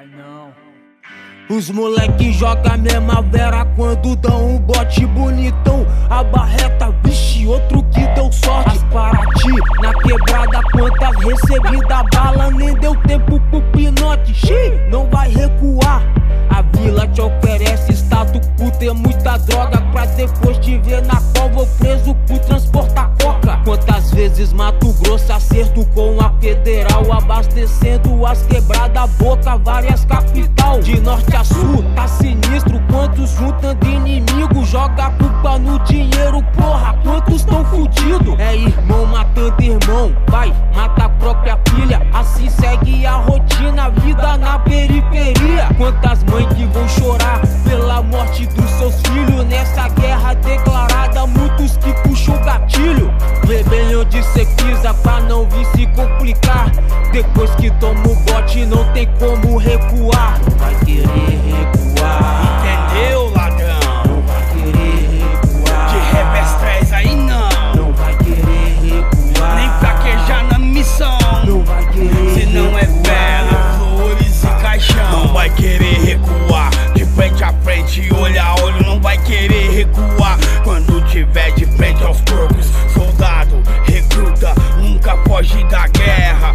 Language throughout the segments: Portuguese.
Vai não. Os moleque joga a mesma vera quando dão um bote bonitão. A barreta, vixe, outro que deu sorte. As Paraty, na quebrada, quantas recebida bala, nem deu tempo pro pinote. Xiii, não vai recuar. A vila te oferece estado por ter muita droga, pra depois te ver na cova preso por transportar coca. Quantas vezes Mato Grosso acerto com a federal, abastecendo as quebradas, boca, várias capital. De norte a sul, tá sinistro, quantos juntando inimigo, joga a culpa no dinheiro, porra, quantos tão fudido. É irmão matando irmão, vai, mata a própria filha, assim segue a rotina, vida na periferia. Quantas mães que vão chorar pela morte dos seus filhos, nessa guerra declarada, muitos que puxam o gatilho. Rebelião de sequisa pra não vir se complicar, depois que toma o bote não tem como recuar. Não vai querer recuar, entendeu, ladrão? não vai querer recuar. De revés 3 aí não vai querer recuar, nem fraquejar na missão. não vai querer Se não é vela, flores e caixão. Não vai querer recuar, de frente a frente, olho a olho, não vai querer recuar. Quando tiver de frente aos corpos, soldado, recruta, nunca foge da guerra.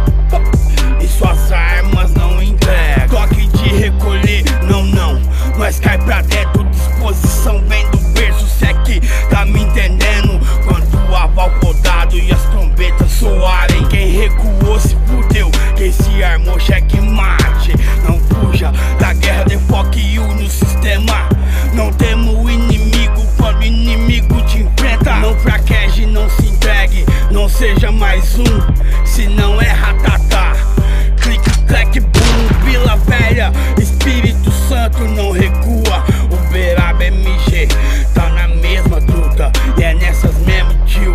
E suas armas não entrega. Toque de recolher, não, nós cai pra dentro, disposição vem do berço, cê aqui tá me entendendo? Quando o aval podado e as trombetas soarem, quem recuou se fudeu, quem se armou cheque mate. Não fuja da guerra, dê foco e une o sistema. Não temo o inimigo quando o inimigo te enfrenta. Não fraqueje, não se entregue, não seja mais um, se não é ratatá. Clique, clack, boom, Vila Velha, Espírito Santo não recua. Uberaba MG, tá na mesma truta, e é nessas mesmo tio,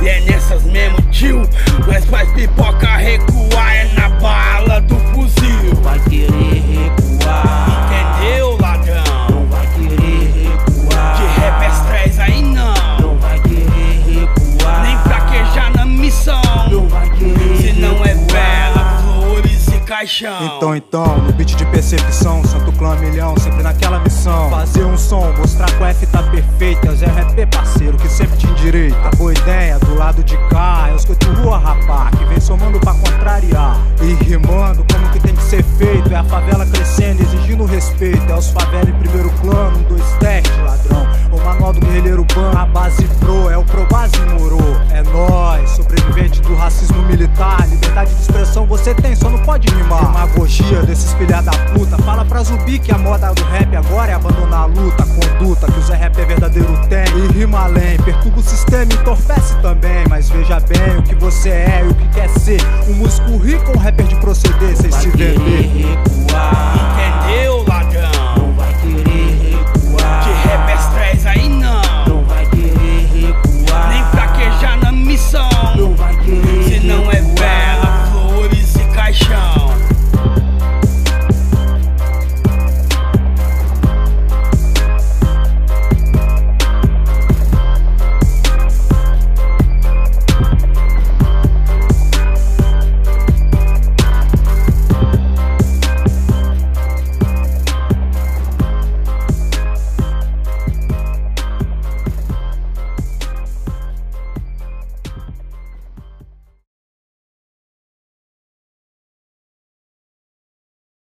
nós faz pipoca recuar, é na bala do fuzil. não vai querer recuar, Entendeu, ladrão? não vai querer recuar. De revés 3 aí não vai querer recuar, nem fraquejar na missão. não vai querer Se não é recuar. vela, flores e caixão. Então, no beat de percepção, Santo Clã milhão, sempre naquela missão. Fazer um som, mostrar que o F tá perfeito. É o Zé Rap parceiro que sempre te endireita. A boa ideia do lado de cá é os que tu rua, rapá, que vem somando pra contrariar e rimando como que tem que ser feito. É a favela crescendo, exigindo respeito. É os favela em primeiro plano, 1, 2, teste, ladrão. O manual do guerrilheiro ban, a base pro, é o pro base moro. É nós, sobrevivente do racismo militar. Liberdade de expressão você tem, só não pode rimar. Demagogia desses filha da puta. Fala pra Zubi que a moda do rap agora é abandonar a luta. Conduta que o Zé Rap é verdadeiro tem e rima além. Perturba o sistema e entorpece também. Mas veja bem o que você é e o que quer ser. Um músico rico ou um rapper de proceder, cês se vender. Recuar.